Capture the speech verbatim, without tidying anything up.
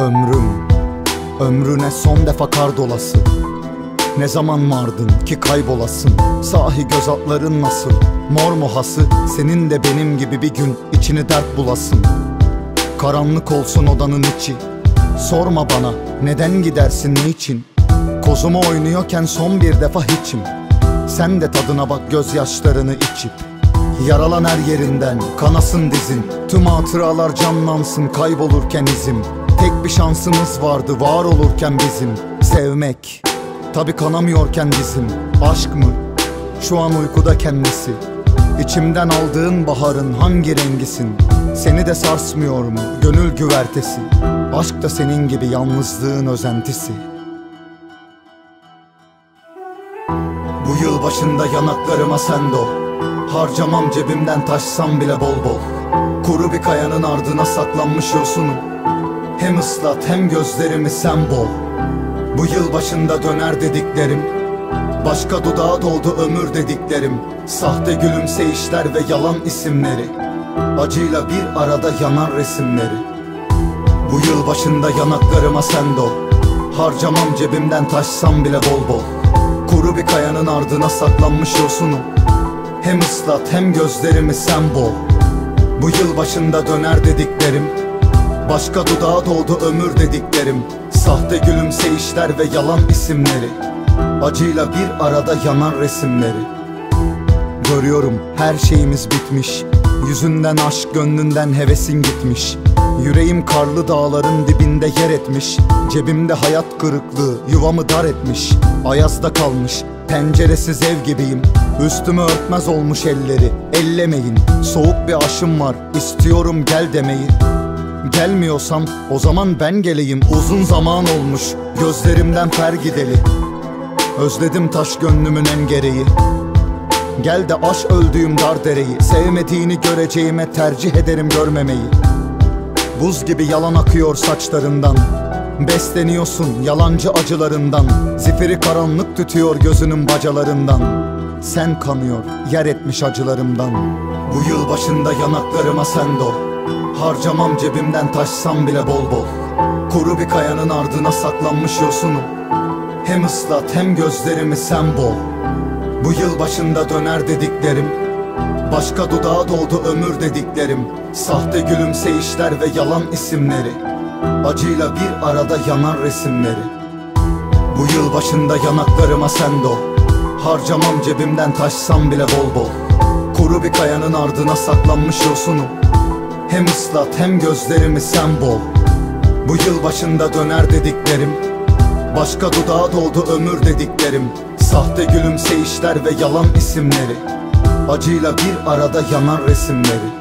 Ömrüm, ömrüne son defa kar dolası. Ne zaman vardın ki kaybolasın? Sahi göz altların nasıl? Mor muhası, senin de benim gibi bir gün içini dert bulasın. Karanlık olsun odanın içi, sorma bana neden gidersin, niçin? Kozumu oynuyorken son bir defa hiçim. Sen de tadına bak gözyaşlarını içip. Yaralan her yerinden kanasın dizin, tüm hatıralar canlansın kaybolurken izim. Tek bir şansımız vardı var olurken bizim, sevmek. Tabi kanamıyorken dizim, aşk mı? Şu an uykuda kendisi. İçimden aldığın baharın hangi rengisin? Seni de sarsmıyor mu gönül güvertesi? Aşk da senin gibi yalnızlığın özentisi. Bu yıl başında yanaklarıma sen dol. Harcamam cebimden taşsam bile bol bol. Kuru bir kayanın ardına saklanmış yosunum. Hem ıslat hem gözlerimi sen bol. Bu yıl başında döner dediklerim, başka dudağa doldu ömür dediklerim. Sahte gülümseyişler ve yalan isimleri, acıyla bir arada yanan resimleri. Bu yıl başında yanaklarıma sen dol. Harcamam cebimden taşsam bile bol bol. Kuru bir kayanın ardına saklanmış yosunum. Hem ıslat hem gözlerimi sen bol. Bu yıl başında döner dediklerim, başka dudağa doldu ömür dediklerim. Sahte gülümseyişler ve yalan isimleri, acıyla bir arada yanan resimleri. Görüyorum her şeyimiz bitmiş. Yüzünden aşk, gönlünden hevesin gitmiş. Yüreğim karlı dağların dibinde yer etmiş. Cebimde hayat kırıklığı yuvamı dar etmiş. Ayazda kalmış penceresiz ev gibiyim. Üstümü örtmez olmuş elleri, ellemeyin. Soğuk bir aşım var, istiyorum gel demeyi. Gelmiyorsam o zaman ben geleyim. Uzun zaman olmuş gözlerimden fer gideli. Özledim taş gönlümün en gereği. Gel de aş öldüğüm dar dereyi. Sevmediğini göreceğime tercih ederim görmemeyi. Buz gibi yalan akıyor saçlarından. Besleniyorsun yalancı acılarından. Zifiri karanlık tütüyor gözünün bacalarından. Sen kanıyor yer etmiş acılarımdan. Bu yıl başında yanaklarıma sen dol. Harcamam cebimden taşsam bile bol bol. Kuru bir kayanın ardına saklanmış yosunum. Hem ıslat hem gözlerimi sen bol. Bu yıl başında döner dediklerim, başka dudağa doldu ömür dediklerim. Sahte gülümseyişler ve yalan isimleri, acıyla bir arada yanan resimleri. Bu yıl başında yanaklarıma sen dol. Harcamam cebimden taşsam bile bol bol. Kuru bir kayanın ardına saklanmış yosunum. Hem ıslat hem gözlerimi sen bol. Bu yıl başında döner dediklerim, başka dudağa doldu ömür dediklerim. Sahte gülümseyişler ve yalan isimleri, acıyla bir arada yanan resimleri.